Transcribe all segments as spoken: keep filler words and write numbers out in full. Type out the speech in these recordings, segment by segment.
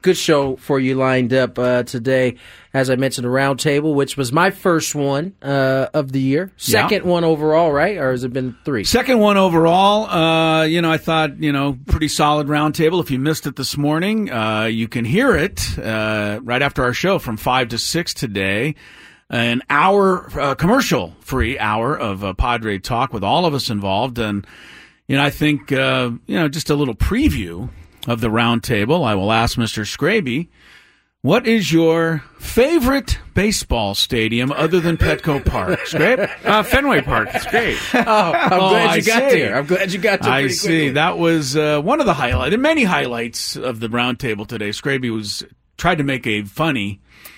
good show for you lined up uh, today. As I mentioned, the roundtable, which was my first one uh, of the year. Second yeah. one overall, right? Or has it been three? Second one overall. Uh, you know, I thought, you know, pretty solid roundtable. If you missed it this morning, uh, you can hear it uh, right after our show from five to six today. An hour, uh, commercial-free hour of uh, Padre talk with all of us involved. And, you know, I think, uh, you know, just a little preview of the roundtable. I will ask Mister Scraby, what is your favorite baseball stadium other than Petco Park? Scrape? Uh, Fenway Park. It's great. oh, I'm oh, glad I you got see. there. I'm glad you got there. I pretty see. quickly. That was uh, one of the highlights, many highlights of the roundtable today. Scraby was tried to make a funny.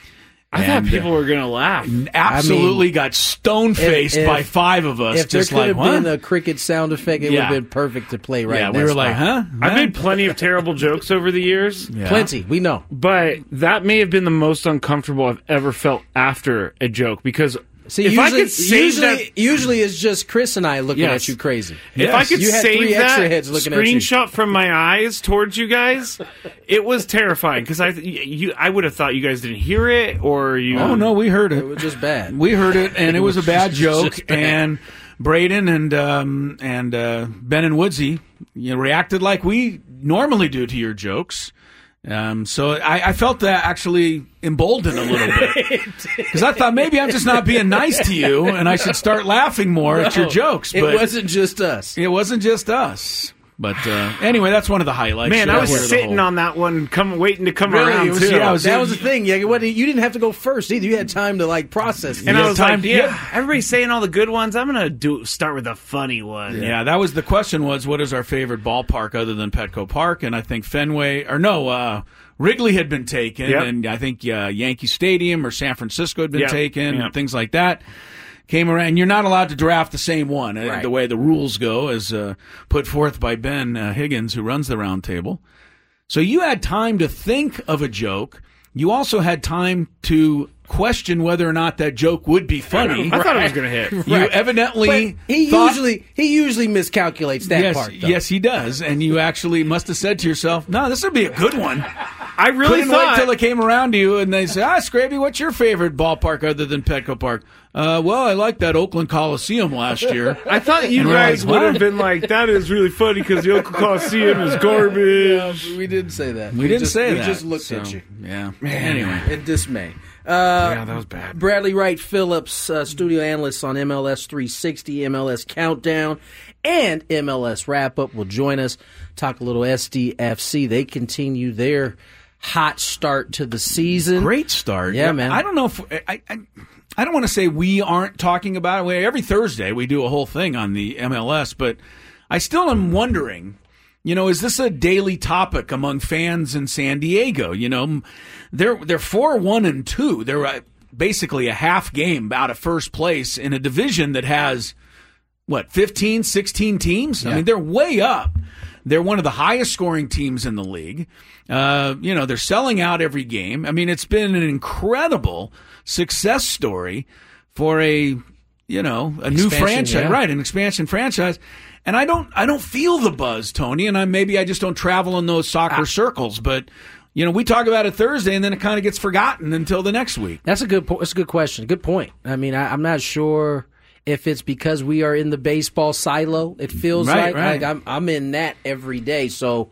I and, thought people uh, were going to laugh. Absolutely I mean, got stone-faced if, if, by five of us. If just there could like, have huh? been a cricket sound effect, it Yeah. would have been perfect to play right Yeah, in we that were spot. like, huh? I've huh? made plenty of terrible jokes over the years. Yeah. Plenty, we know. But that may have been the most uncomfortable I've ever felt after a joke because See, if usually, I could save usually, that, usually it's just Chris and I looking Yes. at you crazy. if Yes. I could You had save three extra that heads looking at you. screenshot from my eyes towards you guys, it was terrifying because I you I would have thought you guys didn't hear it or you. Oh, no, we heard It it. was just bad. We heard it, and it was a bad joke. just bad. And Braden and um, and uh, Ben and Woodsy, you know, reacted like we normally do to your jokes. Um, so I, I felt that actually emboldened a little bit because I thought maybe I'm just not being nice to you, and I should start laughing more at your jokes. It But wasn't just us. it wasn't just us. But uh, anyway, that's one of the highlights. Man, So I was that's the sitting whole- on that one, come waiting to come Really? around It was- too. yeah, it was- That was the thing. Yeah, what, you didn't have to go first either. You had time to like process. and You I had was time like, to- yeah, everybody's saying all the good ones. I'm gonna do start with a funny one. Yeah, that was the question. Was what is our favorite ballpark other than Petco Park? And I think Fenway or no, uh, Wrigley had been taken, Yep. and I think uh, Yankee Stadium or San Francisco had been Yep. taken, Yep. and things like that. Came around. You're not allowed to draft the same one, uh, Right. the way the rules go, as uh, put forth by Ben uh, Higgins, who runs the roundtable. So you had time to think of a joke. You also had time to question whether or not that joke would be funny. I thought it was gonna hit. You Right. evidently But he thought- usually he usually miscalculates that yes, part. Though. yes, he does. And you actually must have said to yourself, "No, this would be a good one." I really Couldn't thought wait till it came around to you, and they say, "Ah, Scraby, what's your favorite ballpark other than Petco Park?" Uh, well, I liked that Oakland Coliseum last year. I thought you And we're guys like, would have what? been like, "That is really funny because the Oakland Coliseum is garbage." we didn't say that. We didn't just, say we that. just looked So, at you Yeah. Anyway, in dismay. Uh, Yeah, that was bad. Bradley Wright Phillips, uh, studio analyst on M L S three sixty, M L S Countdown, and M L S Wrap Up will join us. Talk a little S D F C. They continue their hot start to the season. great start. Yeah, man. I don't know if I. I I don't want to say we aren't talking about it. We- Every Thursday we do a whole thing on the M L S, but I still am wondering, you know, is this a daily topic among fans in San Diego? You know, they're they're four one and two. They're uh, basically a half game out of first place in a division that has what fifteen, sixteen teams. I Yeah. mean, they're way up. They're one of the highest scoring teams in the league. Uh, you know, they're selling out every game. I mean, it's been an incredible success story for a, you know, a new Expansion, franchise, yeah. right? An expansion franchise. And I don't, I don't feel the buzz, Tony. And I maybe I just don't travel in those soccer Ah. circles. But you know, we talk about it Thursday, and then it kind of gets forgotten until the next week. That's a good. Po- that's a good question. Good point. I mean, I, I'm not sure if it's because we are in the baseball silo. It feels Right, like, right. like I'm I'm in that every day. So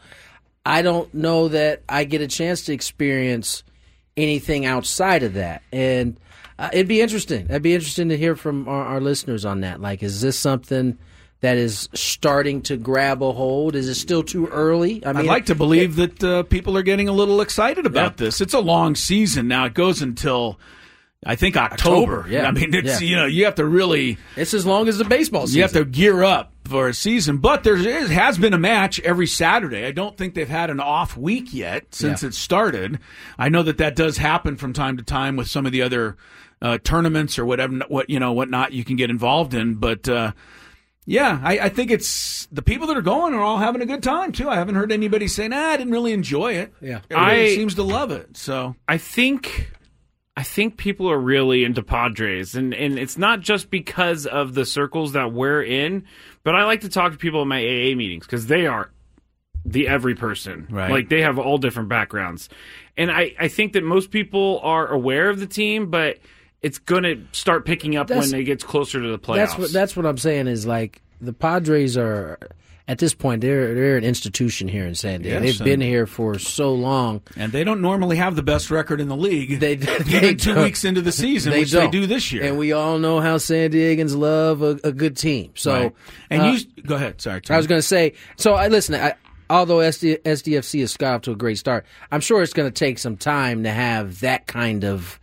I don't know that I get a chance to experience anything outside of that. And uh, it'd be interesting. It'd be interesting to hear from our, our listeners on that. Like, is this something that is starting to grab a hold? Is it still too early? I mean, I'd like to believe that uh, people are getting a little excited about Yeah. this. It's a long season now. It goes until I think October. October, yeah. I mean, it's Yeah. you know you have to really it's as long as the baseball season. you have to gear up for a season. But there is, has been a match every Saturday. I don't think they've had an off week yet since Yeah. it started. I know that that does happen from time to time with some of the other uh, tournaments or whatever, what you know, whatnot you can get involved in. But uh, yeah, I, I think it's the people that are going are all having a good time too. I haven't heard anybody say, "Nah, I didn't really enjoy it." Yeah. Everybody I- seems to love it. So I think I think people are really into Padres, and, and it's not just because of the circles that we're in, but I like to talk to people at my A A meetings because they are the every person. Right. Like, they have all different backgrounds. And I, I think that most people are aware of the team, but it's going to start picking up That's- when it gets closer to the playoffs. That's what that's what I'm saying is like the Padres are at this point they're they're an institution here in San Diego. Yes, They've been and- here for so long. And they don't normally have the best record in the league. They, even they two don't. weeks into the season, They which don't. they do this year. And we all know how San Diegans love a, a good team. So, Right. and uh, you go ahead. Sorry, Tom. I was going to say. So, I listen. I, although S D, S D F C has got off to a great start, I'm sure it's going to take some time to have that kind of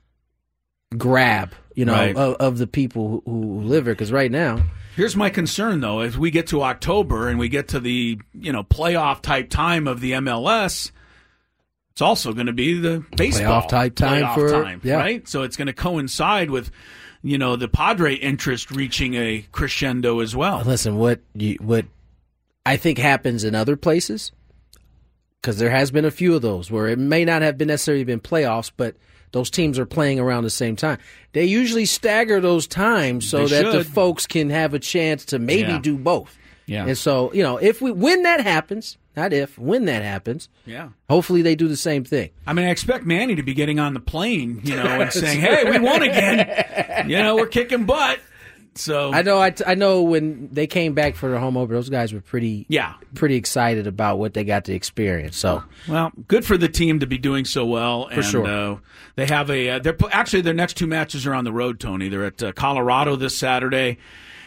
grab, you know, Right. of, of the people who, who live here. Because right now, Here's my concern, though. As we get to October and we get to the you know playoff type time of the M L S, it's also going to be the baseball Playoff type time playoff for- time, yeah. right? So it's going to coincide with you know the Padre interest reaching a crescendo as well. listen, what you, what I think happens in other places, because there has been a few of those where it may not have been necessarily been playoffs, but those teams are playing around the same time. They usually stagger those times so They that the should. folks can have a chance to maybe Yeah. do both. Yeah. And so, you know, if we when that happens, not if, when that happens, Yeah. hopefully they do the same thing. I mean, I expect Manny to be getting on the plane, you know, and saying, "Hey, we won again. You know, we're kicking butt." So I know I, t- I know when they came back for their home opener, those guys were pretty yeah. pretty excited about what they got to experience. So Well, good for the team to be doing so well. For and, sure. Uh, they have a. Uh, they're actually their next two matches are on the road. Tony, they're at uh, Colorado this Saturday,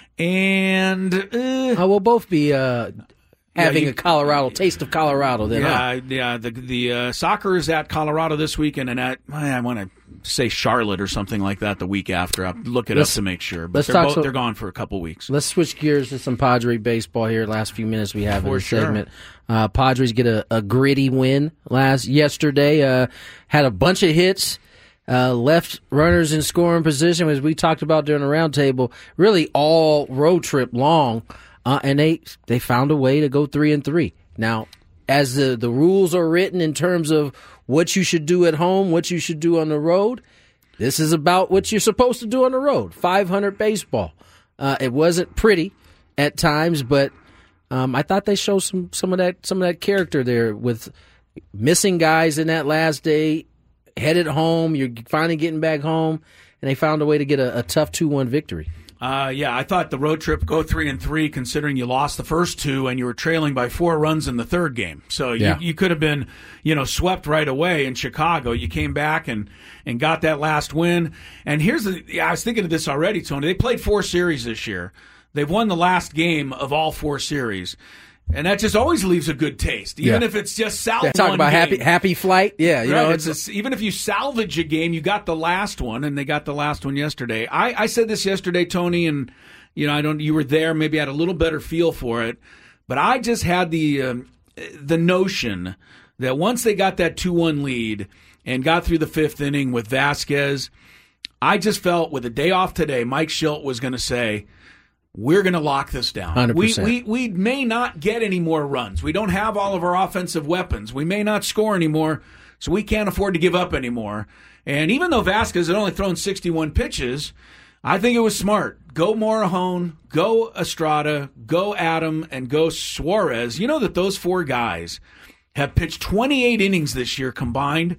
and uh, uh, we'll both be uh, having you- a Colorado taste of Colorado. Then, huh? yeah, yeah. The the uh, soccer is at Colorado this weekend, and at I want to say Charlotte or something like that the week after. I'll look it Let's- up to make sure. But let's they're talk both, so- they're gone for a couple weeks. Let's switch gears to some Padre baseball here. Last few minutes we have in For the sure. segment. Uh, Padres get a, a gritty win last yesterday. Uh, had a bunch of hits. Uh, left runners in scoring position, as we talked about during the roundtable, really all road trip long, uh, and they they found a way to go three and three. Now, as the the rules are written in terms of what you should do at home, what you should do on the road, this is about what you're supposed to do on the road. five hundred baseball. Uh, it wasn't pretty at times, but um, I thought they showed some some of that some of that character there with missing guys in that last day. Headed home, you're finally getting back home, and they found a way to get a, a tough two one victory. Uh, yeah, I thought the road trip go three and three, considering you lost the first two and you were trailing by four runs in the third game. So you, Yeah. you could have been, you know, swept right away in Chicago. You came back and, and got that last win. And here's the, yeah, I was thinking of this already, Tony. They played four series this year. They've won the last game of all four series. And that just always leaves a good taste, even Yeah. if it's just salve Yeah, talk one about game. happy happy flight. Yeah, you Right, know, it's it's, a- even if you salvage a game, you got the last one, and they got the last one yesterday. I, I said this yesterday, Tony, and you know I don't. You were there, maybe had a little better feel for it, but I just had the um, the notion that once they got that two one lead and got through the fifth inning with Vasquez, I just felt with a day off today, Mike Schilt was going to say, we're going to lock this down. one hundred We, percent. we we may not get any more runs. We don't have all of our offensive weapons. We may not score anymore, so we can't afford to give up anymore. And even though Vasquez had only thrown sixty-one pitches, I think it was smart. Go Morejon, go Estrada, go Adam, and go Suarez. You know that those four guys have pitched twenty-eight innings this year combined,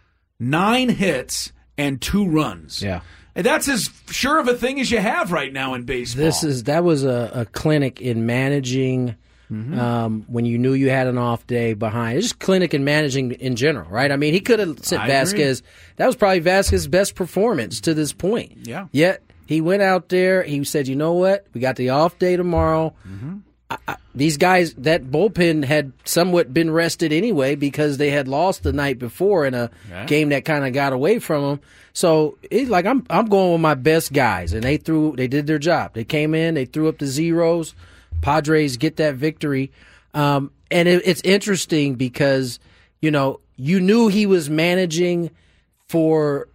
nine hits, and two runs. yeah. And that's as sure of a thing as you have right now in baseball. This is that was a, a clinic in managing Mm-hmm. um, when you knew you had an off day behind. It's just clinic in managing in general, right? I mean, he could have sent I Vasquez. That was probably Vasquez's best performance to this point. Yeah. Yet he went out there. He said, "You know what? We got the off day tomorrow." Mm-hmm. I, I, these guys, that bullpen had somewhat been rested anyway because they had lost the night before in a Yeah. game that kind of got away from them. So it's like I'm I'm going with my best guys, and they threw they did their job. They came in, they threw up the zeros. Padres get that victory, um, and it, it's interesting because you know you knew he was managing for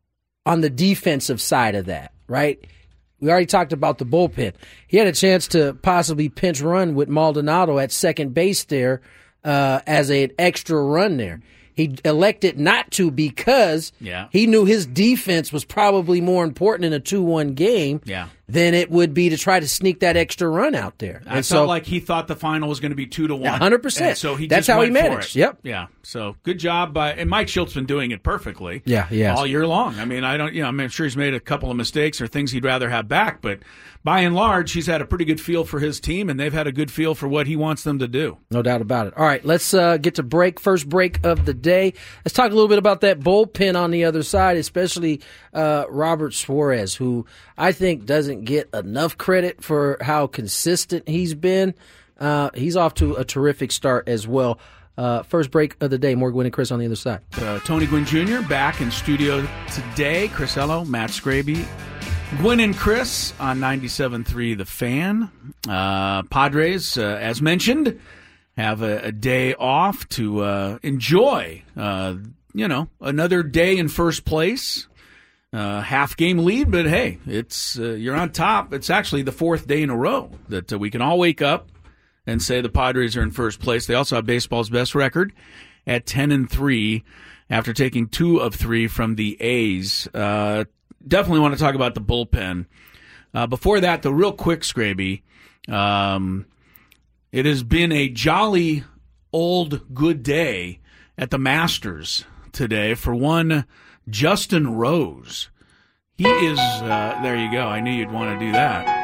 on the defensive side of that, right? We already talked about the bullpen. He had a chance to possibly pinch run with Maldonado at second base there uh, as an extra run there. He elected not to because Yeah. he knew his defense was probably more important in a two one game Yeah. than it would be to try to sneak that extra run out there. I and felt so, like he thought the final was going to be two to one. one hundred percent. And so he That's just how he went for managed. it. Yep. Yeah. So good job by and Mike Schultz been doing it perfectly. Yeah, he has. all year long. I mean, I don't. You know, I'm sure he's made a couple of mistakes or things he'd rather have back, but by and large, he's had a pretty good feel for his team, and they've had a good feel for what he wants them to do. No doubt about it. All right, let's uh, get to break. First break of the day. Let's talk a little bit about that bullpen on the other side, especially uh, Robert Suarez, who I think doesn't get enough credit for how consistent he's been. Uh, he's off to a terrific start as well. Uh, first break of the day. More Gwynn and Chris on the other side. Uh, Tony Gwynn Junior back in studio today. Chris Ello, Matt Scraby. Gwynn and Chris on ninety-seven point three The Fan. Uh, Padres, uh, as mentioned, have a, a day off to uh, enjoy, uh, you know, another day in first place. Uh, half game lead, but hey, it's uh, you're on top. It's actually the fourth day in a row that uh, we can all wake up and say the Padres are in first place. They also have baseball's best record at ten and three after taking two of three from the A's. Uh, definitely want to talk about the bullpen. Uh, before that, the real quick, Scraby, um, it has been a jolly old good day at the Masters today for one Justin Rose. He is, uh, there you go. I knew you'd want to do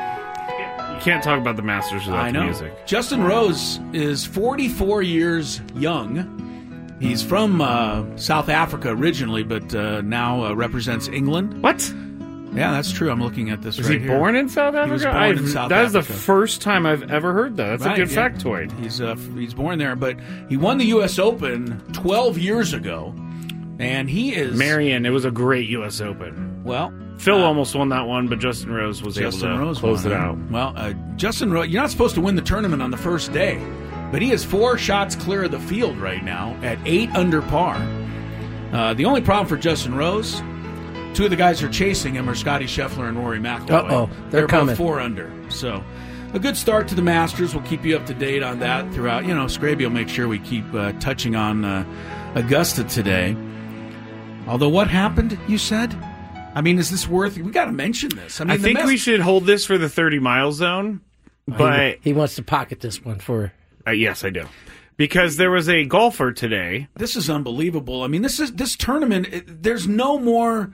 that. You can't talk about the Masters without I know. the music. Justin Rose is forty-four years young. He's from uh, South Africa originally, but uh, now uh, represents England. What? Yeah, that's true. I'm looking at this Was right he here. born in South Africa? He was born I've- in South that is the Africa. first time I've ever heard that. That's Right, a good yeah. factoid. He's uh, he's born there, but he won the U S Open twelve years ago, and he is Marion, it was a great U S Open. well. Phil uh, almost won that one, but Justin Rose was Justin able to Rose close won it out. Well, uh, Justin Rose, you're not supposed to win the tournament on the first day, but he is four shots clear of the field right now at eight under par. Uh, the only problem for Justin Rose, two of the guys who are chasing him are Scotty Scheffler and Rory McIlroy. Uh-oh, they're both coming. four under. So a good start to the Masters. We'll keep you up to date on that throughout. You know, Scraby will make sure we keep uh, touching on uh, Augusta today. Although what happened, you said? I mean, is this worth... We got to mention this. I mean, I the think mess- we should hold this for the thirty-mile zone, but he, he wants to pocket this one for. uh, yes, I do. Because there was a golfer today. This is unbelievable. I mean, this is this tournament. It, there's no more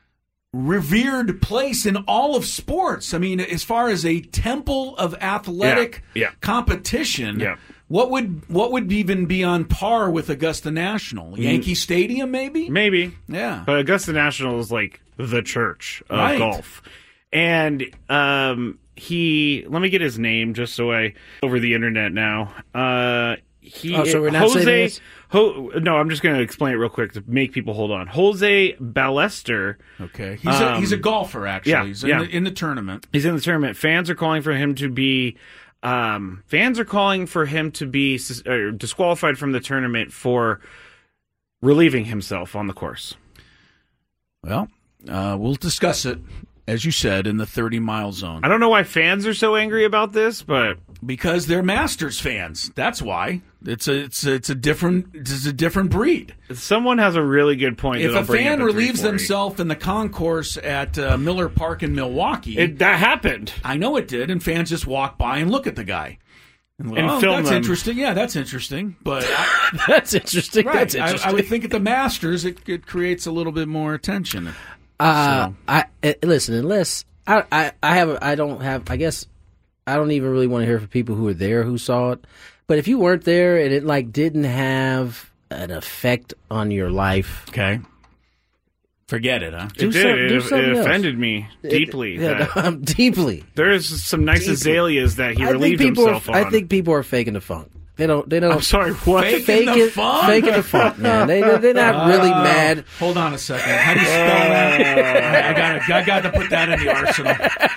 revered place in all of sports. I mean, as far as a temple of athletic Yeah, yeah. competition, Yeah. what would what would even be on par with Augusta National? Yankee Stadium, maybe. Maybe. Yeah. But Augusta National is like the church of Right. golf. And um, he, let me get his name just so I, over the internet now. Uh, he, Oh, so we're not saying Jose, this? Ho, no, I'm just going to explain it real quick to make people hold on. Jose Ballester. Okay. He's a, Um, he's a golfer, actually. yeah, he's in, yeah. the, in the tournament. He's in the tournament. Fans are calling for him to be, um, fans are calling for him to be sus- uh, disqualified from the tournament for relieving himself on the course. Well, uh, we'll discuss it, as you said, in the thirty-mile zone. I don't know why fans are so angry about this, but Because they're Masters fans. That's why. It's a it's a, it's a different it's a different breed. someone has a really good point. If that a I'll bring fan up at relieves three forty. themselves in the concourse at uh, Miller Park in Milwaukee, It, that happened. I know it did, and fans just walk by and look at the guy. And, And oh, film that's them. interesting. Yeah, that's interesting. But I, That's interesting. right, That's I, interesting. I would think at the Masters it, it creates a little bit more attention. Uh, So- I uh, listen. Unless I, I, I have, I don't have. I guess I don't even really want to hear from people who were there who saw it. But if you weren't there and it like didn't have an effect on your life, Okay. Forget it, huh? Do it did. some- it, do it something else. offended me deeply. It- yeah, that um, deeply. there is some nice Deeply. azaleas that he I think relieved people. himself Are, on. I think people are faking the funk. They don't. They don't. I'm sorry. What? Fake- Fake Faking the it, funk? faking the funk, man. They, they're not really Oh, mad. Hold on a second. How do you spell that? I, I got I got to put that in the arsenal.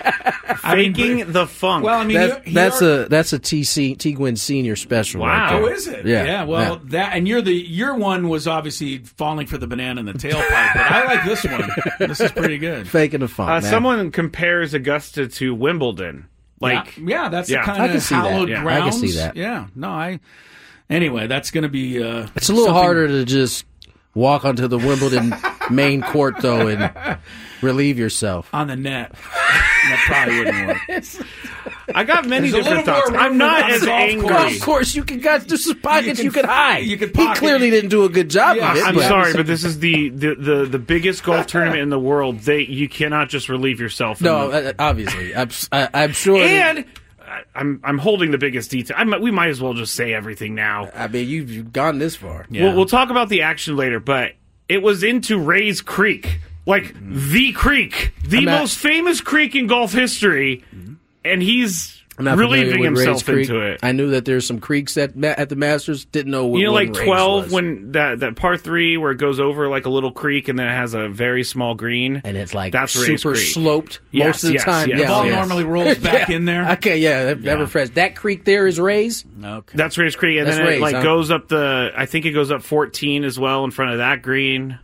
I mean, Faking the funk. Well, I mean, That's, he- he that's are- a that's a T C T Gwyn senior special. Wow. right there. Oh, is it? Yeah. Yeah. Well, Yeah. that and you're the your one was obviously falling for the banana in the tailpipe, but I like this one. This is pretty good. Faking the funk. uh, man. someone compares Augusta to Wimbledon. Like, yeah, yeah that's yeah. the kind I can of see that. hallowed Yeah. I can grounds. see that. Yeah. No, I. Anyway, that's going to be. Uh, It's a little something- harder to just walk onto the Wimbledon main court though and relieve yourself. on the net. That probably wouldn't work. I got many There's a different little thoughts. more I'm room not on as the golf angry. course. Of course, you can got there's some pockets You you can- could hide. you could he pocket- clearly didn't do a good job Yeah, of it. I'm but- sorry, but this is the, the, the, the biggest golf tournament in the world. They you cannot just relieve yourself. No, in the- uh, obviously, I'm, I, I'm sure. and I- I'm I'm holding the biggest detail. I'm, we might as well just say everything now. I mean, you've, you've gone this far. Yeah. We'll, we'll talk about the action later, but it was into Rays Creek, like the creek, the I'm not- most famous creek in golf history, and he's I'm not familiar relieving with Rays himself Creek. into it. I knew that there's some creeks at Ma- at the Masters. Didn't know what You know, one like Rays twelve was. when that that par three where it goes over like a little creek and then it has a very small green, and it's like that's Rays super Creek. sloped Yes, most of the yes, time. yes, yeah, The ball yes. normally rolls back Yeah. in there. Okay, yeah, that, that Yeah. refresh. That creek there is Rays. Okay. That's Rays Creek, and That's then Rays, it like huh? goes up the. I think it goes up fourteen as well in front of that green.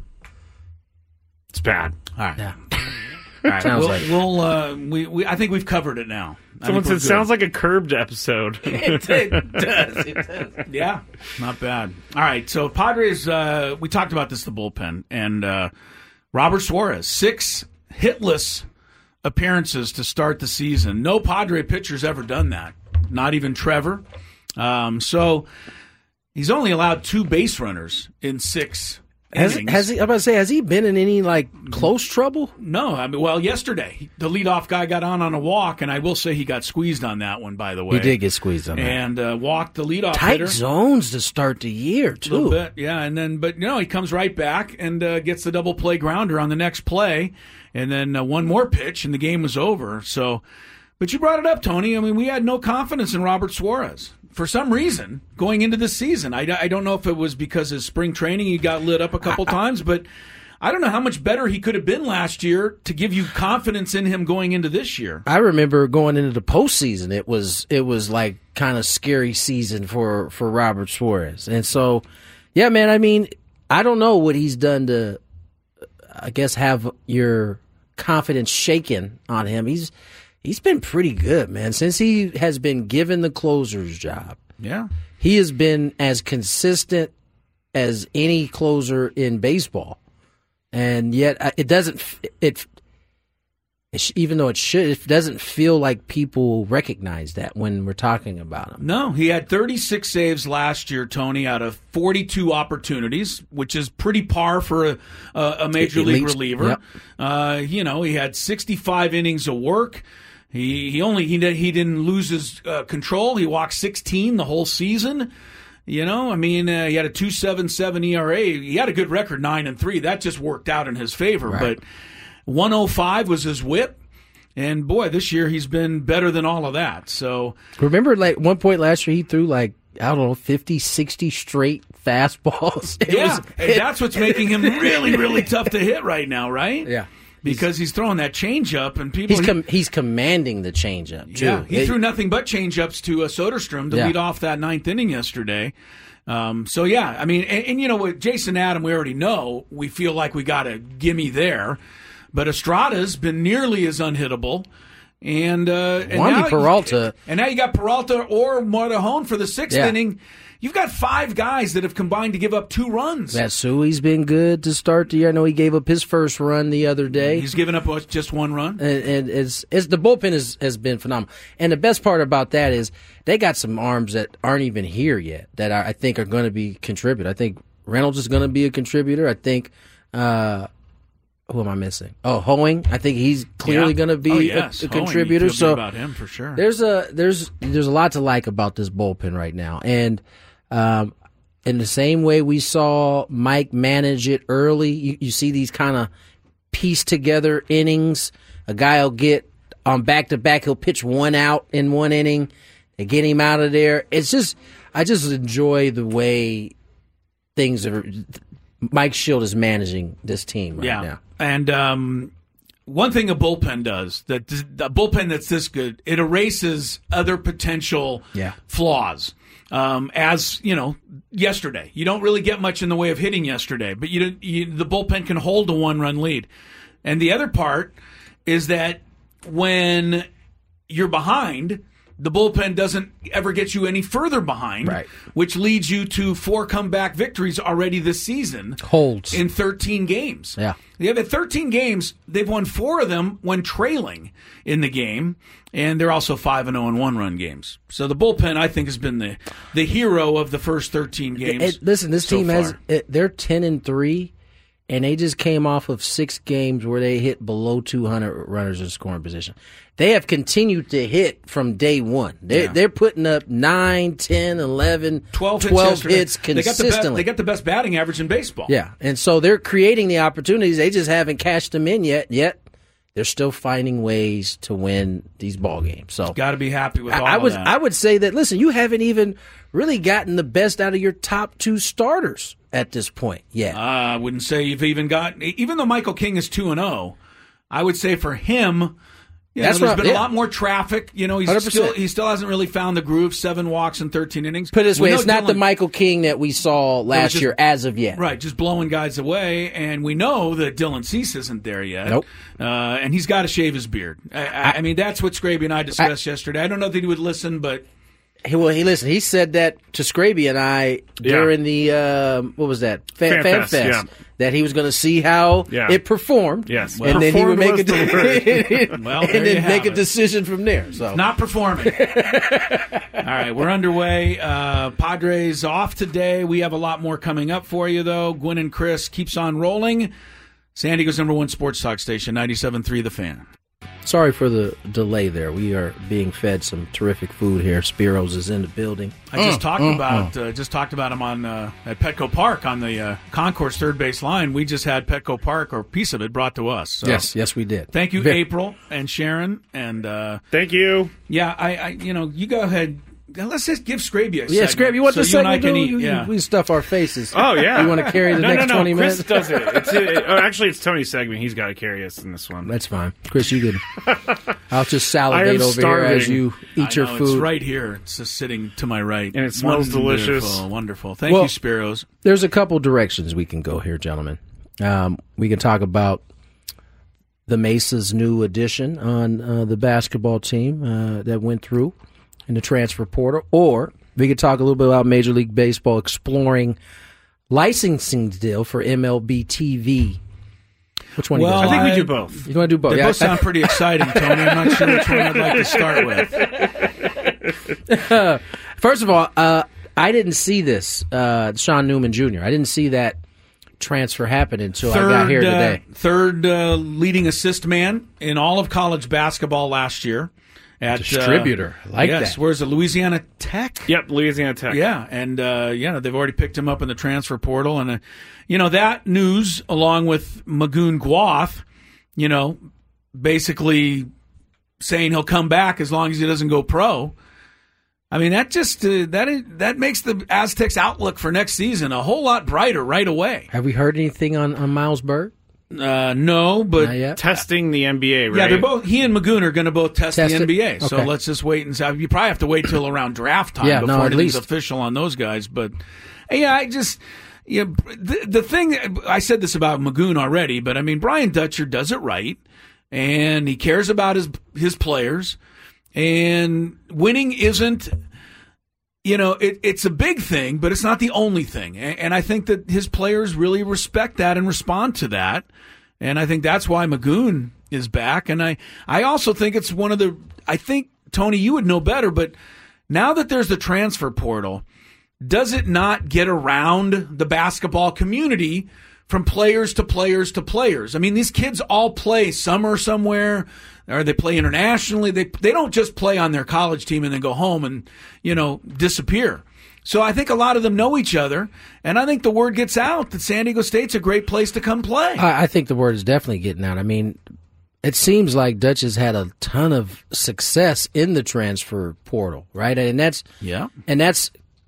It's bad. All right. Yeah. All right. Sounds we'll, like- we'll uh, we, we I think we've covered it now. I Someone think said we're sounds like a Curbed episode. it, it does. It does. good. Yeah, not bad. All right, so Padres. Uh, we talked about this the bullpen and uh, Robert Suarez six hitless appearances to start the season. No Padre pitcher's ever done that. Not even Trevor. Um, so he's only allowed two base runners in six. Has, innings. has he? I'm about to say, has he been in any like close trouble? No, I mean, well, yesterday the leadoff guy got on on a walk, and I will say he got squeezed on that one. By the way, He did get squeezed on that. and uh, walked the leadoff Tight hitter. zones to start the year A little too. bit, yeah, and then but you know he comes right back and uh, gets the double play grounder on the next play, and then uh, one more pitch, and the game was over. So, but you brought it up, Tony. I mean, we had no confidence in Robert Suarez for some reason going into this season. I, I don't know if it was because his spring training he got lit up a couple times, but I don't know how much better he could have been last year to give you confidence in him going into this year. I remember going into the postseason. It was it was like kind of scary season for for Robert Suarez, and so yeah, man. I mean, I don't know what he's done to, I guess, have your confidence shaken on him. He's he's been pretty good, man, since he has been given the closer's job. Yeah. He has been as consistent as any closer in baseball, and yet uh, it doesn't. It, it sh- even though it should, it doesn't feel like people recognize that when we're talking about him. No, he had thirty-six saves last year, Tony, out of forty-two opportunities, which is pretty par for a, a, a major Elite. league reliever. Yep. Uh, you know, he had sixty-five innings of work. He he only he did, he didn't lose his uh, control. He walked sixteen the whole season. You know, I mean, uh, he had a two point seven seven E R A. He had a good record, nine and three. That just worked out in his favor. Right. But one oh five was his whip. And boy, this year he's been better than all of that. So Remember, like one point last year, he threw like I don't know, fifty, sixty straight fastballs. It yeah, was- and it- that's what's making him really, really tough to hit right now, right? yeah. Because he's throwing that changeup, and people. He's com- he's commanding the changeup too. yeah, he It- threw nothing but changeups to uh, Soderstrom to Yeah. lead off that ninth inning yesterday. Um, so yeah, I mean, and, and you know what, Jason Adam, we already know. We feel like we got a gimme there, but Estrada's been nearly as unhittable. And, uh, and Wandy now- Peralta. and now you got Peralta or Martejón for the sixth Yeah. inning. You've got five guys that have combined to give up two runs. Matsui's been good to start the year. I know he gave up his first run the other day. He's given up what, just one run. and, and it's, it's the bullpen is, has been phenomenal. And the best part about that is they got some arms that aren't even here yet that I, I think are going to be contribute. I think Reynolds is going to be a contributor. I think uh, who am I missing? Oh, Hoeing. I think he's clearly Yeah. going to be Oh, a- yes. a, Hoeing, you contributor. feel good So about him for sure. there's a there's there's a lot to like about this bullpen right now, and um, in the same way we saw Mike manage it early, you, you see these kind of piece together innings. A guy will get on back to back. He'll pitch one out in one inning. They get him out of there. It's just I just enjoy the way things are. Mike Schilt is managing this team right yeah. now. And um, one thing a bullpen does, that the bullpen that's this good, it erases other potential Yeah. flaws. Um, as you know, yesterday, you don't really get much in the way of hitting yesterday, but you, you the bullpen can hold a one-run lead. And the other part is that when you're behind, the bullpen doesn't ever get you any further behind, Right. which leads you to four comeback victories already this season. Holds. In thirteen games. Yeah. Yeah, but thirteen games, they've won four of them when trailing in the game, and they're also five and oh in one-run games. So the bullpen, I think, has been the, the hero of the first thirteen games. It, listen, this so team has far. it, they're ten and three, and they just came off of six games where they hit below two hundred runners in scoring position. They have continued to hit from day one. They're, Yeah. they're putting up nine, ten, eleven, twelve, twelve hits, hits they got, the consistently. be- they got the best batting average in baseball. Yeah, and so they're creating the opportunities. They just haven't cashed them in yet. Yet they're still finding ways to win these ball games. So Got to be happy with all I, I of would that. I would say that. Listen, you haven't even really gotten the best out of your top two starters at this point yet. Uh, I wouldn't say you've even got, even though Michael King is two and oh, I would say for him, you That's know, there's what- been yeah. a lot more traffic. You know, he's one hundred percent. still he still hasn't really found the groove. Seven walks in thirteen innings. Put it this We way, know it's not the Dylan- Michael King that we saw last just- year as of yet. Right, just blowing guys away, and we know that Dylan Cease isn't there yet. Nope. Uh, and he's got to shave his beard. I, I, I mean, that's what Scraby and I discussed yesterday. I don't know that he would listen, but He, well, he listen. He said that to Scraby and I during the um, what was that Fan, Fan Fan Fest, Fest, yeah. that he was going to see how Yeah. it performed. Yes. and then he would Performed make a was the word. Well, and there you then make have a it. decision from there. So not performing. All right, we're underway. Uh, Padres off today. We have a lot more coming up for you, though. Gwen and Chris keeps on rolling. San Diego's number one sports talk station, ninety-seven point three The Fan. sorry for the delay there. We are being fed some terrific food here. Spiro's is in the building. I just talked about uh, just talked about him on uh, at Petco Park on the uh, Concourse third base line. We just had Petco Park or a piece of it brought to us. So. Yes, yes, we did. Thank you, Very- April and Sharon, and uh, Thank you. yeah, I, I, you know, you go ahead. Let's just give Scraby a Yeah, segment Scrappy, you want so the you and I segment? can do? eat. You- Yeah. We stuff our faces. Oh yeah. You want to carry the no, next no, no. twenty Chris minutes? does it. It's it, oh, actually it's Tony's segment. He's got to carry us in this one. That's fine, Chris. You can. I'll just I salivate am over here as starving. you eat I your know, food. It's right here. It's just sitting to my right. And it smells delicious. Wonderful, Wonderful. Thank Well- you, Spiros. There's a couple directions we can go here, gentlemen. Um, we can talk about the Mesa's new addition on uh, the basketball team uh, that went through in the transfer portal, or we could talk a little bit about Major League Baseball exploring licensing deal for M L B T V. Which one? Well, do you I guys think we I- do both. You want to do both? They Yeah, both sound pretty exciting, Tony. I'm not sure which one I'd like to start with. First of all, uh, I didn't see this, uh, Sean Newman Junior I didn't see that transfer happen until I got here uh, today. third uh, leading assist man in all of college basketball last year. At, Distributor. Uh, Like yes, that. where's the Louisiana Tech? Yep, Louisiana Tech. Yeah, and uh, yeah, they've already picked him up in the transfer portal, and uh, you know that news, along with Magoon Guath, you know, basically saying he'll come back as long as he doesn't go pro. I mean, that just uh, that is, that makes the Aztecs' outlook for next season a whole lot brighter right away. Have we heard anything on, on Miles Bird? Uh, no, but Not yet. Testing the N B A, right? yeah, they're both. He and Magoon are going to both test, Test the it? N B A. So Okay. let's just wait and see. You probably have to wait till around draft time Yeah, no, before at anything's least. official on those guys. But yeah, I just yeah, the, the thing I said this about Magoon already, but I mean Brian Dutcher does it right, and he cares about his his players, and winning isn't. You know, it, it's a big thing, but it's not the only thing. And, and I think that his players really respect that and respond to that. And I think that's why Magoon is back. And I, I also think it's one of the, I think, Tony, you would know better, but now that there's the transfer portal, does it not get around the basketball community from players to players to players? I mean, these kids all play summer somewhere, or they play internationally. They they don't just play on their college team and then go home and, you know, disappear. So I think a lot of them know each other, and I think the word gets out that San Diego State's a great place to come play. I, I think the word is definitely getting out. I mean, it seems like Dutch has had a ton of success in the transfer portal, right? And that's Yeah. and that's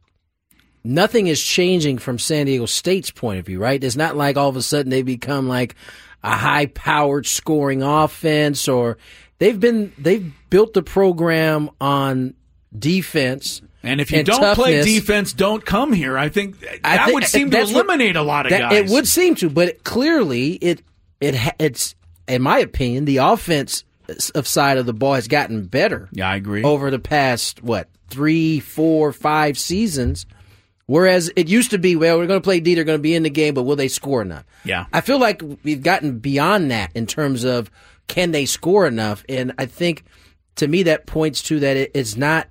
nothing is changing from San Diego State's point of view, right? It's not like all of a sudden they become like a high-powered scoring offense, or they've been they've built the program on defense. And if you and don't play toughness. defense, don't come here. I think that I think would seem to that's what- eliminate a lot of that, guys. It would seem to, but clearly it it ha- it's in my opinion the offense of side of the ball has gotten better. Yeah, I agree. Over the past, what, three, four, five seasons. Whereas it used to be, well, we're going to play D, they're going to be in the game, but will they score enough? Yeah. I feel like we've gotten beyond that in terms of can they score enough? And I think, to me, that points to that it, it's not,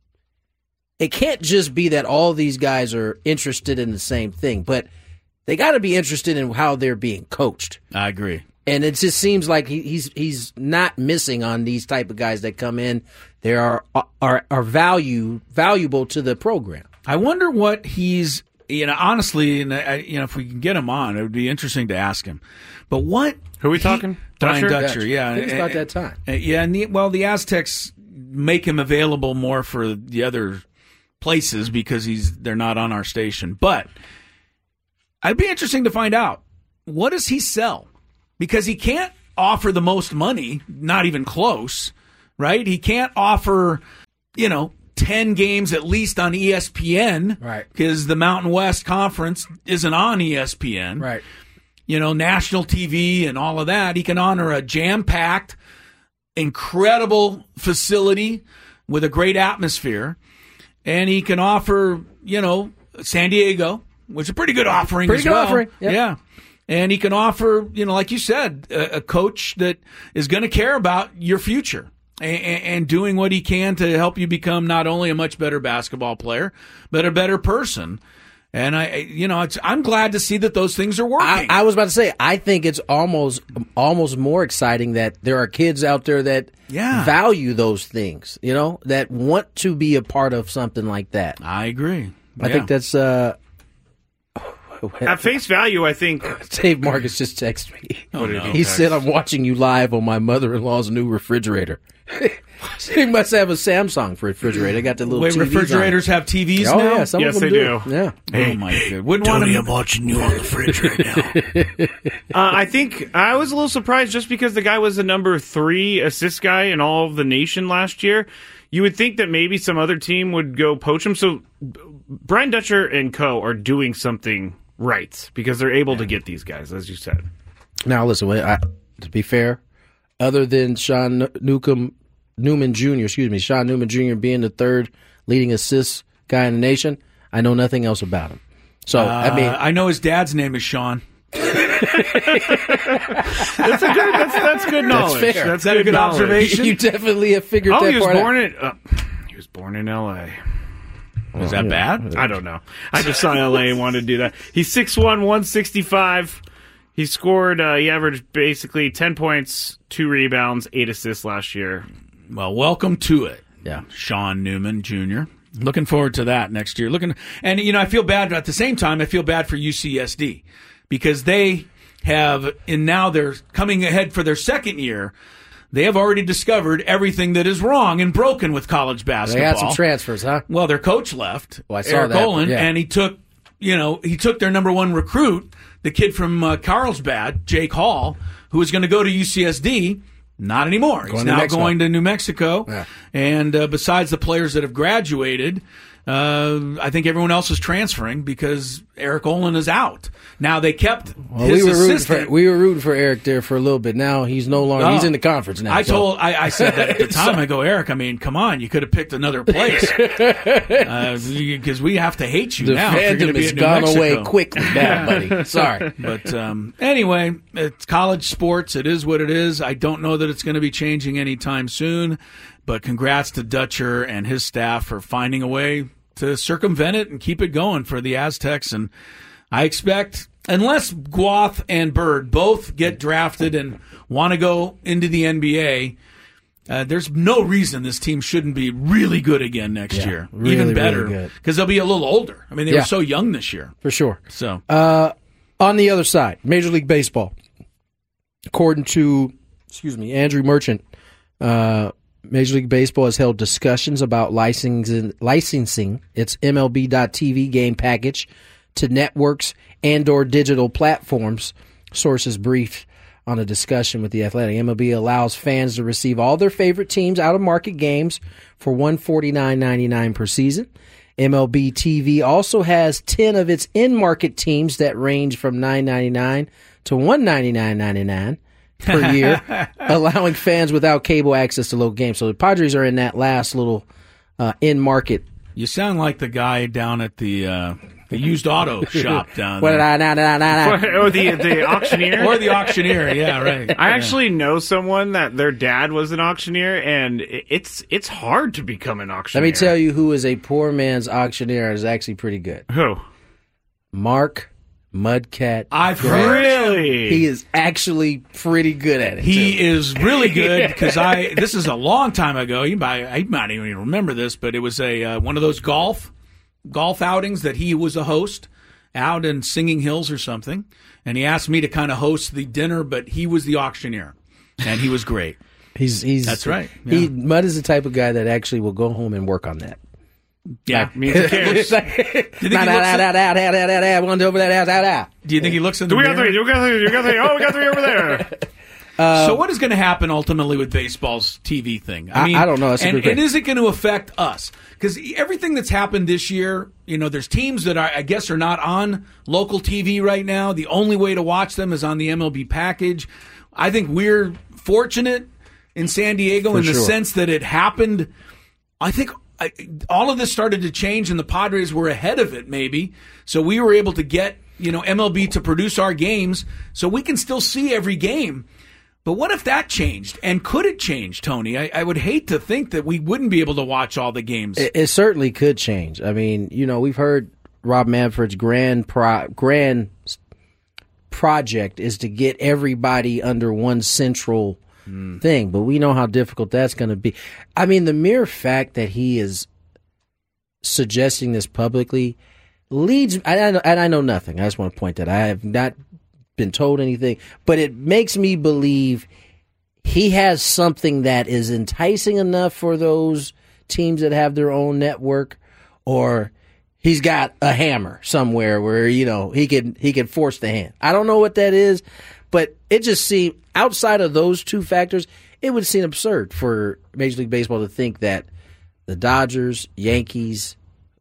it can't just be that all these guys are interested in the same thing, but they got to be interested in how they're being coached. I agree. And it just seems like he, he's he's not missing on these type of guys that come in. They are are are value valuable to the program. I wonder what he's, you know, honestly, and I, you know, if we can get him on, it would be interesting to ask him. But what? Who are we he, talking? Brian Dutcher? Dutcher, yeah. I think it's about that time. Yeah, and the, well, the Aztecs make him available more for the other places because he's they're not on our station. But I'd be interesting to find out, what does he sell? Because he can't offer the most money, not even close, right? He can't offer, you know, ten games at least on E S P N, right? Because the Mountain West Conference isn't on E S P N, right? You know, national T V and all of that. He can honor a jam-packed, incredible facility with a great atmosphere, and he can offer, you know, San Diego, which is a pretty good offering pretty as good well. Offering. Yep. Yeah. And he can offer, you know, like you said, a, a coach that is going to care about your future and, and doing what he can to help you become not only a much better basketball player, but a better person. And I, you know, it's, I'm glad to see that those things are working. I, I was about to say, I think it's almost almost more exciting that there are kids out there that yeah. value those things, you know, that want to be a part of something like that. I agree. I yeah. think that's uh, at face value. I think Dave Marcus just texted me. Oh, no. He said, "I'm watching you live on my mother-in-law's new refrigerator." He must have a Samsung refrigerator. They got the little Wait, T Vs refrigerators on. have T Vs Oh, now? yeah, some yes, of them they do. do. Yeah. Oh my god! Wouldn't want Tony, to I'm watching you on the fridge right now. uh, I think I was a little surprised just because the guy was the number three assist guy in all of the nation last year. You would think that maybe some other team would go poach him. So Brian Dutcher and co are doing something right because they're able to get these guys, as you said. Now, listen, wait, I, to be fair, other than Sean Newcomb, Newman Junior, excuse me, Sean Newman Junior being the third leading assist guy in the nation, I know nothing else about him. So, Uh, I mean, I know his dad's name is Sean. That's a good. That's, that's good knowledge. That's fair. That's Is that a good knowledge. observation? you definitely have figured Oh, that he was part born out. in. Uh, he was born in L A. Is that bad? I don't know. I just saw L A and wanted to do that. He's six one, one sixty-five. He scored. Uh, he averaged basically ten points, two rebounds, eight assists last year. Well, welcome to it. Yeah. Sean Newman Junior Looking forward to that next year. Looking, and you know, I feel bad at the same time. I feel bad for U C S D because they have, and now they're coming ahead for their second year. They have already discovered everything that is wrong and broken with college They basketball. had some transfers, huh? Well, their coach left, Well, I saw Eric that, Olin, yeah. and he took, you know, he took their number one recruit, the kid from uh, Carlsbad, Jake Hall, who was going to go to U C S D. Not anymore. He's Going to now Mexico. going to New Mexico. Yeah. And uh, besides the players that have graduated, uh, I think everyone else is transferring because Eric Olin is out. Now they kept Well, his we were rooting assistant. for we were rooting for Eric there for a little bit. Now he's no longer. Oh. He's in the conference now. I so. told, I, I said that at the time. I go, Eric, I mean, come on, you could have picked another place because uh, we have to hate you the now. if you're gonna fandom be has at New gone Mexico. away quickly, bad buddy. Sorry. But um, anyway, it's college sports. It is what it is. I don't know that it's going to be changing anytime soon. But congrats to Dutcher and his staff for finding a way to circumvent it and keep it going for the Aztecs. And I expect, unless Guath and Bird both get drafted and want to go into the N B A, uh, there's no reason this team shouldn't be really good again next Yeah, year. really, Even really better. good. Because they'll be a little older. I mean, they Yeah. were so young this year. For sure. So Uh, on the other side, Major League Baseball. According to, excuse me, Andrew Merchant, uh, Major League Baseball has held discussions about licensing, licensing its M L B dot T V game package to networks and or digital platforms. Sources briefed on a discussion with The Athletic. M L B allows fans to receive all their favorite teams out-of-market games for one hundred forty-nine dollars and ninety-nine cents per season. M L B T V also has ten of its in-market teams that range from nine ninety-nine to one ninety-nine ninety-nine. per year, allowing fans without cable access to local games. So the Padres are in that last little uh, in-market. You sound like the guy down at the uh, the used auto shop down What there. did I, nah, nah, nah, nah. Or the the auctioneer. Or the auctioneer, yeah, right. I actually know someone that their dad was an auctioneer, and it's it's hard to become an Let auctioneer. me tell you who is a poor man's auctioneer is actually pretty good. Who? Mark Mudcat. I've Grant. heard Really? He is actually pretty good at it. He too. is really good because I. This is a long time ago. You might, I might even remember this, but it was a uh, one of those golf golf outings that he was a host out in Singing Hills or something, and he asked me to kind of host the dinner, but he was the auctioneer, and he was great. He's he's That's right. He Yeah. Mud is the type of guy that actually will go home and work on that. Yeah. Means he cares. Nah, he looks nah, at- nah, nah, nah, nah, nah, nah, one over there, nah, nah. Do you think he looks in the Do we got mirror? three? Do we got three? Do we got three? Oh, we got three over there. So what is going to happen ultimately with baseball's T V thing? I- I don't know. That's a and, good question. and is it going to affect us? Because everything that's happened this year, you know, there's teams that are, I guess are not on local T V right now. The only way to watch them is on the M L B package. I think we're fortunate in San Diego For in the sure. sense that it happened. I think I, all of this started to change, and the Padres were ahead of it, maybe. So we were able to get, you know, M L B to produce our games, so we can still see every game. But what if that changed? And could it change, Tony? I, I would hate to think that we wouldn't be able to watch all the games. It, it certainly could change. I mean, you know, we've heard Rob Manfred's grand pro, grand project is to get everybody under one central Hmm. thing, but we know how difficult that's going to be. I mean, the mere fact that he is suggesting this publicly leads, I, I know, and I know nothing. I just want to point that I have not been told anything, but it makes me believe he has something that is enticing enough for those teams that have their own network, or he's got a hammer somewhere where, you know, he can he can force the hand. I don't know what that is, but it just seems, outside of those two factors, it would seem absurd for Major League Baseball to think that the Dodgers, Yankees,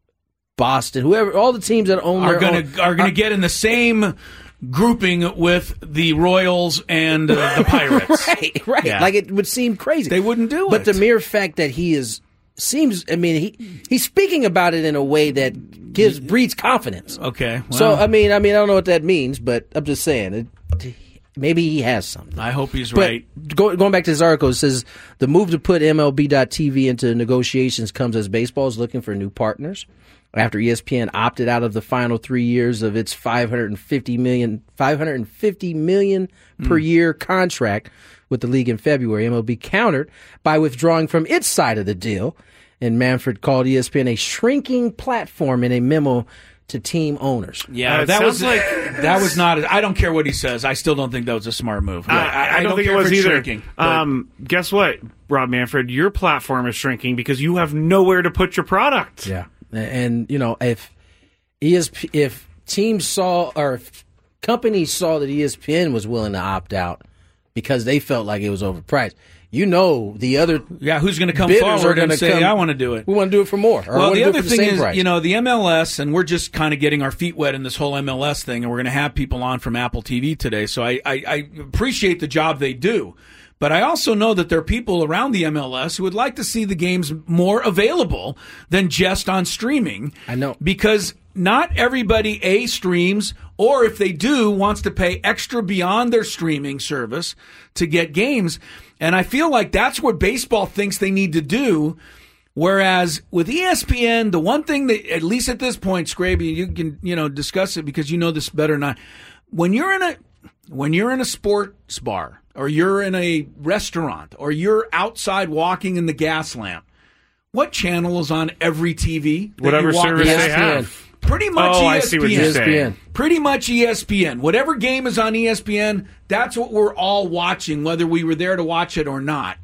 Boston, whoever, all the teams that own are their going own, to are going to get in the same grouping with the Royals and uh, the Pirates. right, right. Yeah. Like, it would seem crazy. They wouldn't do But it. the mere fact that he is seems, I mean, he he's speaking about it in a way that gives breeds confidence. Okay. Well, So I mean, I mean, I don't know what that means, but I'm just saying, it, maybe he has something. I hope he's But right. go, going back to this article, it says the move to put M L B dot T V into negotiations comes as baseball is looking for new partners. After E S P N opted out of the final three years of its five hundred fifty million, five hundred fifty million per year contract with the league in February, M L B countered by withdrawing from its side of the deal. And Manfred called E S P N a shrinking platform in a memo to team owners. Yeah, Uh, it that was sounds like- that was not. I don't care what he says. I still don't think that was a smart move. I, I, I don't, think care it was if it's either. shrinking, but- um, guess what, Rob Manfred? Your platform is shrinking because you have nowhere to put your product. Yeah, and you know, if E S P, if teams saw or if companies saw that E S P N was willing to opt out because they felt like it was overpriced, you know, the other yeah, who's going to come bidders are forward and gonna say, come, "I want to do it"? We want to do it for more. Or Well, want the to do other it for the thing same is, price. you know, the M L S, and we're just kind of getting our feet wet in this whole M L S thing, and we're going to have people on from Apple T V today. So I, I, I appreciate the job they do. But I also know that there are people around the M L S who would like to see the games more available than just on streaming. I know. Because not everybody, A, streams, or if they do, wants to pay extra beyond their streaming service to get games. And I feel like that's what baseball thinks they need to do. Whereas with E S P N, the one thing that, at least at this point, Scraby, you can, you know, discuss it because you know this better than I. When you're in a, when you're in a sports bar, or you're in a restaurant, or you're outside walking in the gas lamp, what channel is on every T V? that Whatever you walk service past? they have. Pretty much Oh, E S P N. I see what you're E S P N. saying. Pretty much E S P N. Whatever game is on E S P N, that's what we're all watching, whether we were there to watch it or not.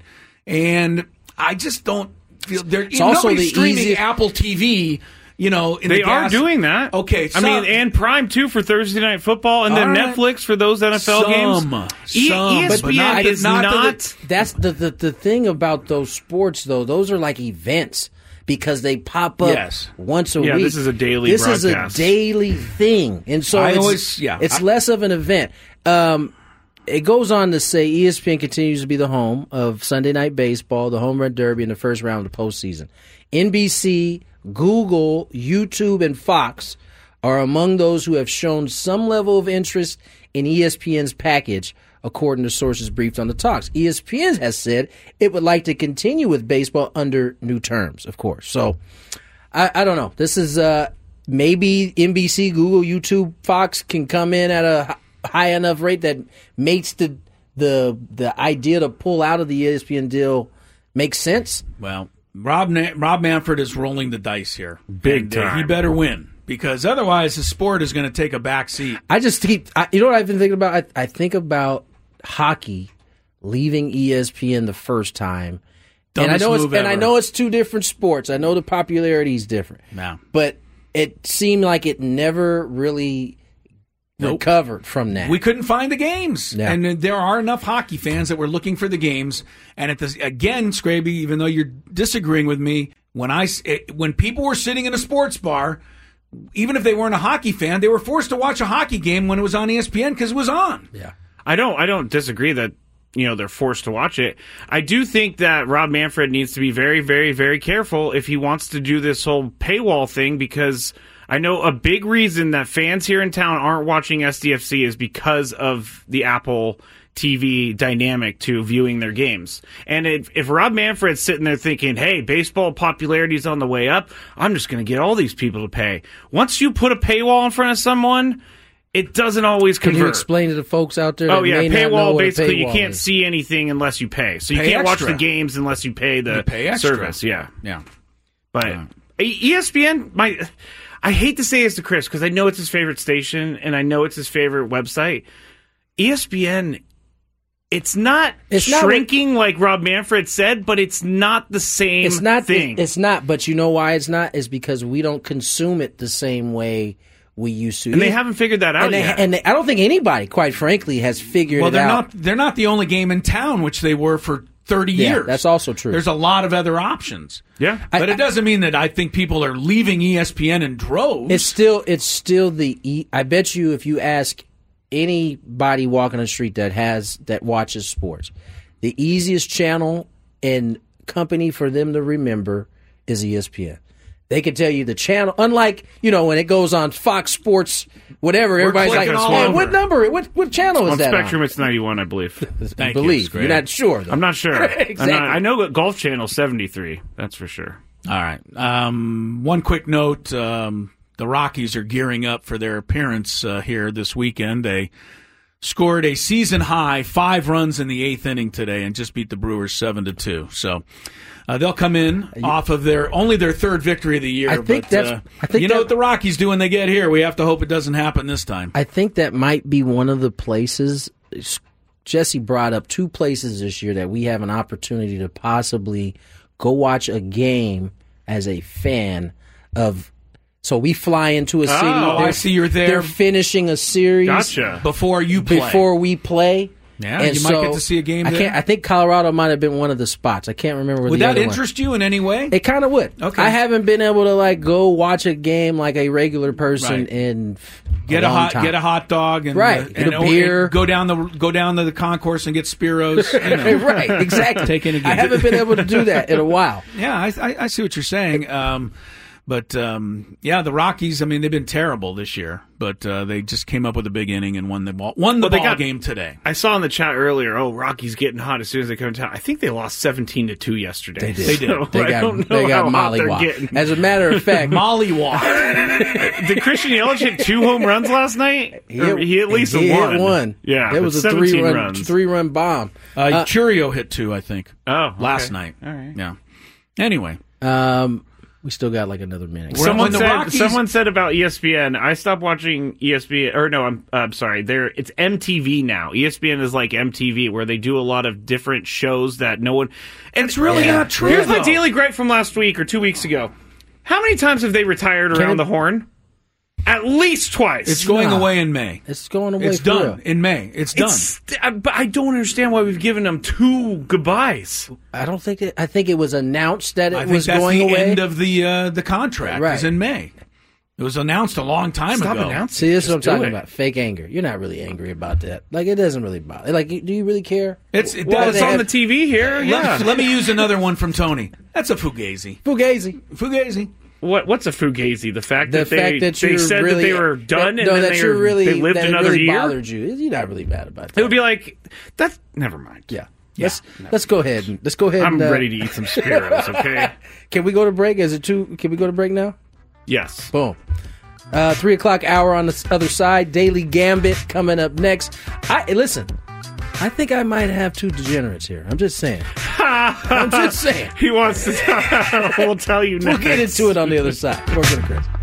And I just don't feel there. It's also nobody's the streaming easiest- Apple T V. You know, in They the are gas- doing that. Okay, I some- mean, and Prime too for Thursday Night Football, and then All right. Netflix for those N F L games. Some, E- some, ESPN but not- is not not. to the- that's the, the the thing about those sports, though. Those are like events because they pop up Yes. once a Yeah, week. this is a daily This broadcast. is a daily thing, and so I it's, always- yeah. it's I- less of an event. Um, it goes on to say E S P N continues to be the home of Sunday Night Baseball, the Home Run Derby, and the first round of the postseason. N B C, Google, YouTube, and Fox are among those who have shown some level of interest in E S P N's package, according to sources briefed on the talks. E S P N has said it would like to continue with baseball under new terms, of course. So, I, I don't know. This is uh, maybe N B C, Google, YouTube, Fox can come in at a high enough rate that makes the the the idea to pull out of the E S P N deal make sense. Well, Rob Na- Rob Manfred is rolling the dice here. Big and, uh, time. he better win, because otherwise the sport is going to take a back seat. I just keep, I, you know what I've been thinking about? I, I think about hockey leaving E S P N the first time. And I Dumbest know it's move and I ever. know it's two different sports. I know the popularity is different. Yeah. But it seemed like it never really Nope. recovered from that. We couldn't find the games, Yeah. and there are enough hockey fans that were looking for the games. And at this again, Scraby, even though you're disagreeing with me, when I it, when people were sitting in a sports bar, even if they weren't a hockey fan, they were forced to watch a hockey game when it was on E S P N because it was on. yeah. I don't I don't disagree that, you know, they're forced to watch it. I do think that Rob Manfred needs to be very, very, very careful if he wants to do this whole paywall thing, because I know a big reason that fans here in town aren't watching S D F C is because of the Apple T V dynamic to viewing their games. And if, if Rob Manfred's sitting there thinking, hey, baseball popularity is on the way up, I'm just going to get all these people to pay. Once you put a paywall in front of someone, it doesn't always Can convert. you explain to the folks out there that Oh yeah, may not know paywall. what a Basically, you paywall can't is? see anything unless you pay. So you Pay can't extra. watch the games unless you pay the You pay extra. service. Yeah, Yeah. but Yeah. E S P N, my, I hate to say this to Chris because I know it's his favorite station and I know it's his favorite website. E S P N, it's not It's not shrinking like Rob Manfred said, but it's not the same It's not the- thing. it's not, but you know why it's not? Is because we don't consume it the same way we used to. and they haven't figured that out and, they, yet. and they, I don't think anybody, quite frankly, has figured Well, it they're out. not they're not the only game in town, which they were for thirty Yeah, years. that's also true. There's a lot of other options. yeah. But I- it doesn't mean that I think people are leaving E S P N in droves. It's still it's still the e- I bet you if you ask anybody walking the street that has that watches sports, the easiest channel and company for them to remember is E S P N. They can tell you the channel, unlike, you know, when it goes on Fox Sports, whatever, everybody's like, clicking all "Hey, over. what number? What what channel is On that Spectrum, on?" it's ninety-one, I believe. Thank Believe you, you're not sure. Though. I'm not sure. Exactly. I'm not, I know that Golf Channel seventy-three. That's for sure. All right. Um, one quick note. Um, the Rockies are gearing up for their appearance uh, here this weekend. They scored a season-high five runs in the eighth inning today and just beat the Brewers seven to two. So uh, they'll come in off of their only their third victory of the year. I think but, that's- uh, I think you know that- what the Rockies do when they get here. We have to hope it doesn't happen this time. I think that might be one of the places. Jesse brought up two places this year that we have an opportunity to possibly go watch a game as a fan of. So we fly into a city. Oh, they're- I see you're there. They're finishing a series Gotcha. Before you play. before we play. Yeah, And you might get to see a game I there. can't. I think Colorado might have been one of the spots. I can't remember. Where Would the that other one- interest you in any way? It kind of would. Okay. I haven't been able to like go watch a game like a regular person Right. in Get a a long hot time. get a hot dog and Right, uh, get and, a beer. and go down the go down to the concourse and get Spiros. You know. right, exactly. Take in a game. I haven't been able to do that in a while. Yeah, I, I, I see what you're saying. Um, but um, yeah, the Rockies. I mean, they've been terrible this year, but uh, they just came up with a big inning and won the ball. Won the Well, they ball got- game today. I saw in the chat earlier, oh, Rockies getting hot as soon as they come to town. I think they lost seventeen to two yesterday. They did. They did. So They I got don't know they got how hot they're mollywopped. getting. As a matter of fact, Mollywop. Did Christian Yelich hit two home runs last night? he, Or he at least he one. hit one. Yeah, it but was a seventeen three run runs. three run bomb. uh, Churio hit two, I think, Oh, okay. last night. All right. Yeah. Anyway, Um, we still got like another minute. We're- Someone when the said Rockies- someone said about E S P N. I stopped watching E S P N, or no, I'm I'm sorry. There, it's M T V now. E S P N is like M T V, where they do a lot of different shows that no one. And it's really Yeah. not true. here's my though. daily gripe from last week or two weeks ago. How many times have they retired around it- the horn? At least twice. It's going Nah. away in May. It's going away. It's for done real. in May. It's done. It's, uh, but I don't understand why we've given them two goodbyes. I don't think it. I think it was announced that it I think was that's going the away. end of the uh, the contract. Right. Is in May. It was announced a long time Stop ago. announcing. See, this is what I'm Just do talking it. about. Fake anger. You're not really angry about that. Like, it doesn't really bother. Like, do you really care? It's it, Well, that's it's on have- the T V here. Let, Yeah. let me use another one from Tony. That's a fugazi. Fugazi. Fugazi. What what's a fugazi? The fact The that they fact that they you're said really, that they were done that, and no, then that they, you're were, really, they lived that another it really year. bothered you. You're not really mad about that. It would be like that's never mind. yeah. Let's let's go ahead. And, let's go ahead. I'm and, uh, ready to eat some Spiros. Okay. Can we go to break? Is it too? Can we go to break now? Yes. Boom. Uh, three o'clock hour on the other side. Daily Gambit coming up next. I listen. I think I might have two degenerates here. I'm just saying. I'm just saying. He wants to. We'll tell you next. We'll get into it on the other side. We're gonna Chris.